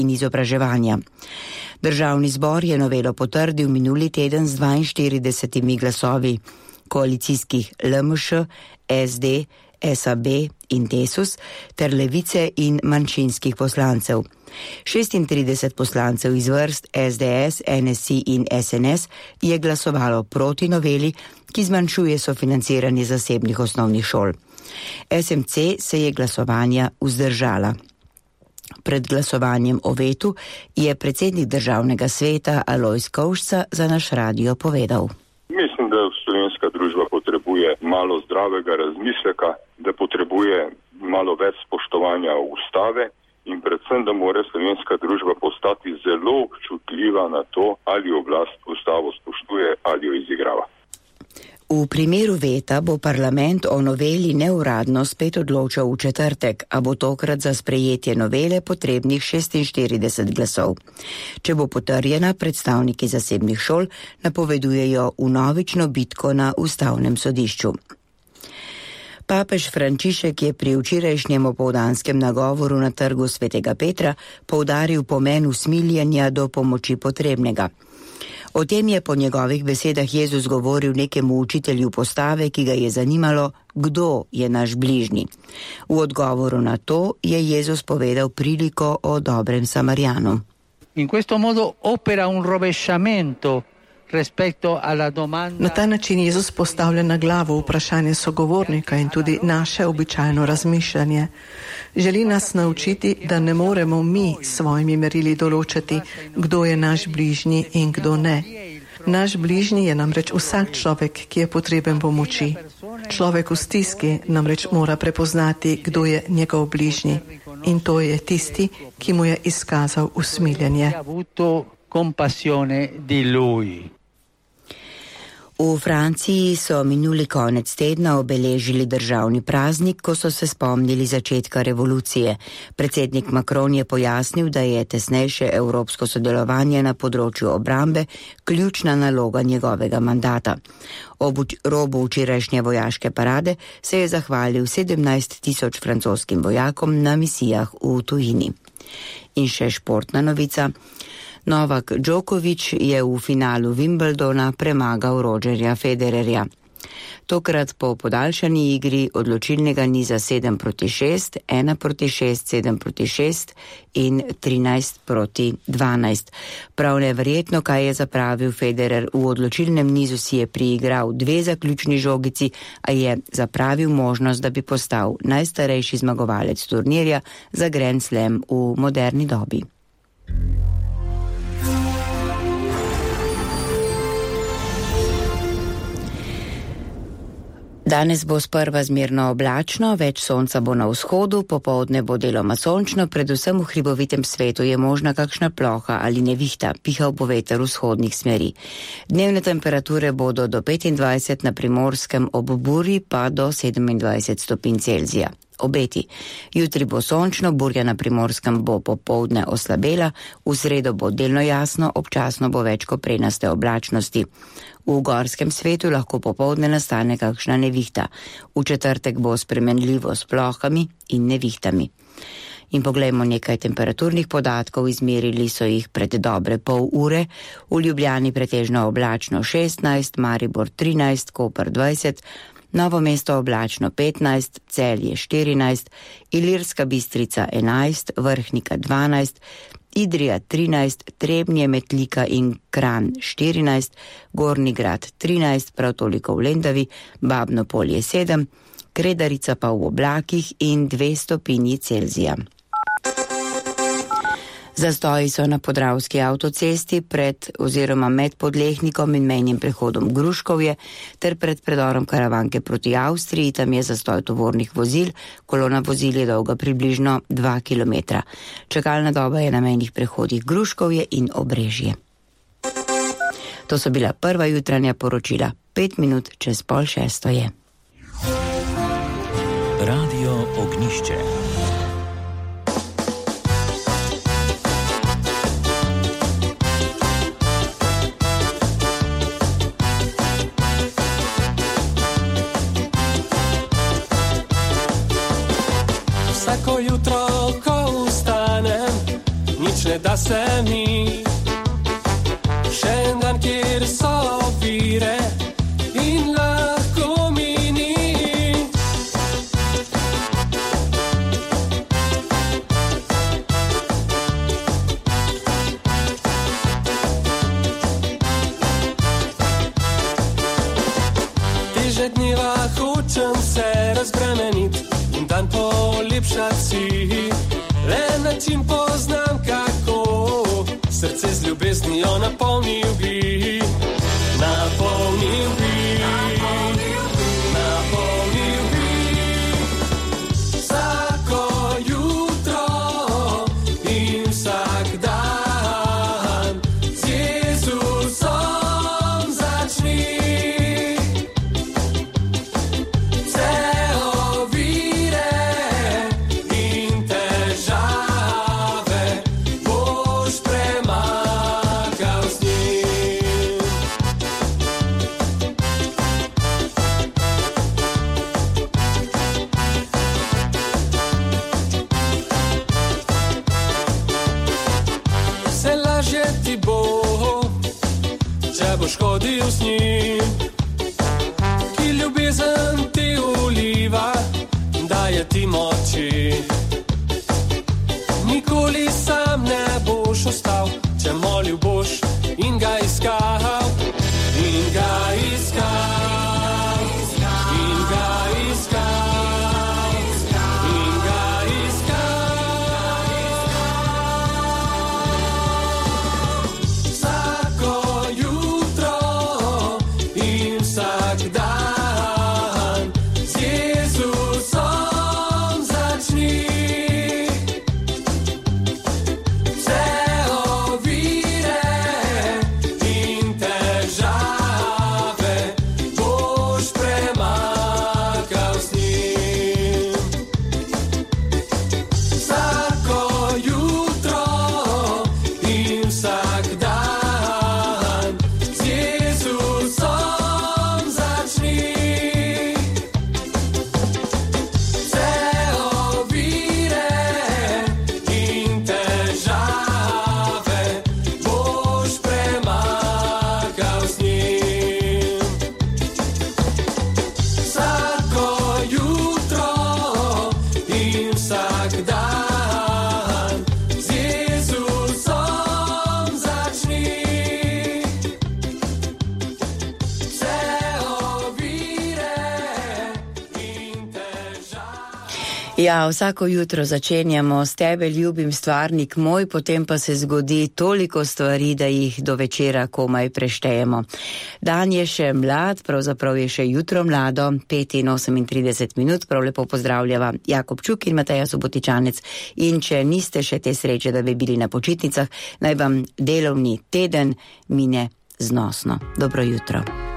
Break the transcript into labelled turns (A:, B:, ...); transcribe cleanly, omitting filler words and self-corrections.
A: in izobraževanja. Državni zbor je novelo potrdil minuli teden z 42 glasovi koalicijskih LMŠ, SD, SAB in Desus ter Levice in manjšinskih poslancev. 36 poslancev iz vrst SDS, NSI in SNS je glasovalo proti noveli, ki zmanjšuje sofinanciranje zasebnih osnovnih šol. SMC se je glasovanja vzdržala. Pred glasovanjem o vetu je predsednik Državnega sveta Alojz Kovšca za naš radio povedal.
B: Mislim, da slovenska družba potrebuje malo zdravega razmisleka, da potrebuje malo več spoštovanja ustave in predvsem, da mora slovenska družba postati zelo občutljiva na to, ali oblast ustavo spoštuje ali jo izigrava.
A: V primeru veta bo parlament o noveli neuradno spet odločal v četrtek, a bo tokrat za sprejetje novele potrebnih 46 glasov. Če bo potrjena, predstavniki zasebnih šol napovedujejo vnovično bitko na ustavnem sodišču. Papež Frančišek je pri včerajšnjem opoldanskem nagovoru na trgu Svetega Petra poudaril pomen usmiljenja do pomoči potrebnega. O tem je po njegovih besedah Jezus govoril nekemu učitelju postave, ki ga je zanimalo, kdo je naš bližnji. V odgovoru na to je Jezus povedal priliko o dobrem Samarijanu.
C: In questo modo opera un rovesciamento rispetto alla domanda.
D: Na ta način Jezus postavlja na glavo vprašanje sogovornika in tudi naše običajno razmišljanje. Želi nas naučiti, da ne moremo mi s svojimi merili določati, kdo je naš bližnji in kdo ne. Naš bližnji je namreč vsak človek, ki je potreben pomoči. Človek v stiski namreč mora prepoznati, kdo je njegov bližnji. In to je tisti, ki mu je izkazal usmiljenje.
A: V Franciji so minuli konec tedna obeležili državni praznik, ko so se spomnili začetka revolucije. Predsednik Macron je pojasnil, da je tesnejše evropsko sodelovanje na področju obrambe ključna naloga njegovega mandata. Ob robu včerajšnje vojaške parade se je zahvalil 17 tisoč francoskim vojakom na misijah v tujini. In še športna novica. Novak Djokovic je v finalu Wimbledona premagal Rogerja Federerja. Tokrat po podaljšani igri odločilnega niza 7-6, 1-6, 7-6 in 13-12. Prav neverjetno, kaj je zapravil Federer. V odločilnem nizu si je priigral 2 zaključni žogici, a je zapravil možnost, da bi postal najstarejši zmagovalec turnirja za Grand Slam v moderni dobi. Danes bo sprva zmerno oblačno, več sonca bo na vzhodu, popoldne bo deloma sončno, predvsem v hribovitem svetu je možna kakšna ploha ali nevihta, pihal bo veter vzhodnih smeri. Dnevne temperature bodo do 25 na Primorskem, ob burji pa do 27 stopinj Celzija. Obeti. Jutri bo sončno, burja na Primorskem bo popoldne oslabela, v sredo bo delno jasno, občasno bo več koprenaste oblačnosti. V gorskem svetu lahko popoldne nastane kakšna nevihta. V četrtek bo spremenljivo s plohami in nevihtami. In poglejmo nekaj temperaturnih podatkov, izmerili so jih pred dobre pol ure. V Ljubljani pretežno oblačno 16, Maribor 13, Koper 20, Novo mesto oblačno 15, Celje 14, Ilirska Bistrica 11, Vrhnika 12, Idrija 13, Trebnje, Metlika in Kranj 14, Gornji Grad 13, prav toliko v Lendavi, Babno Polje 7, Kredarica pa v oblakih in 2 stopinji Celzija. Zastoji so na Podravski avtocesti pred oziroma med Podlehnikom in mejnim prehodom Gruškovje ter pred predorom Karavanke proti Avstriji. Tam je zastoj tovornih vozil, kolona vozil je dolga približno 2 km. Čakalna doba je na mejnih prehodih Gruškovje in Obrežje. To so bila prva jutranja poročila. 5 minut čez 5:30 je.
E: Radio Ognišče.
F: da se mi. Še en dan, kjer so ovire in lahko mini. Teže dneva hočem se razbremeniti in dan polepšati si. Le način poznam, kako srce z ljubeznijo napolnil bi. Napolnil bi. Napolnil bi. Vsako jutro in vsak dan z Jezusom začni. Vse ovire in težave boš premagal z njim. Vse lažje ti bo, če boš hodil z njim, ki ljubezen ti uliva, daje ti moči. Nikoli sam ne boš ostal, če molil boš in ga iskal. In ga iskal. In ga iskal. In ga iskal. Vsako jutro in vsak dan z Jezusom začni. Vse ovire in težave boš premagal z njim. Vsako jutro in vsak dan z Jezusom začni. Vse ovire in težave boš premagal z njim. Vsako jutro in vsak dan z Jezusom začni. Vse ovire in težave.
A: Ja, vsako jutro začenjamo s tebe, ljubim stvarnik moj, potem pa se zgodi toliko stvari, da jih do večera komaj preštejemo. Dan je še mlad, pravzaprav je še jutro mlado, 5:38 minut, prav lepo pozdravljava Jakob Čuk in Mateja Subotičanec. In če niste še te sreče, da bi bili na počitnicah, naj vam delovni teden mine znosno. Dobro jutro.